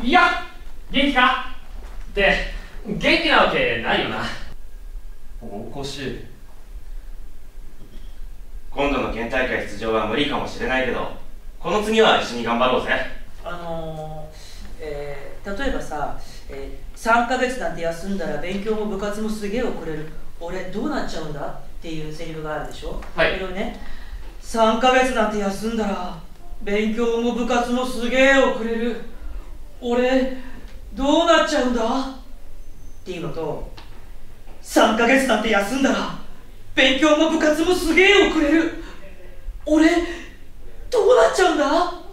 いや、元気かって元気なわけないよな。 おかしい。 今度の県大会出場は無理かもしれないけど、この次は一緒に頑張ろうぜ。 例えばさ、3ヶ月なんて休んだら勉強も部活もすげえ遅れる、俺どうなっちゃうんだっていうセリフがあるでしょ。 はい。 これをね、3ヶ月なんて休んだら勉強も部活もすげえ遅れる、俺どうなっちゃうんだっていうのと、3ヶ月なんて休んだら勉強も部活もすげえ遅れる、俺どうなっちゃうんだ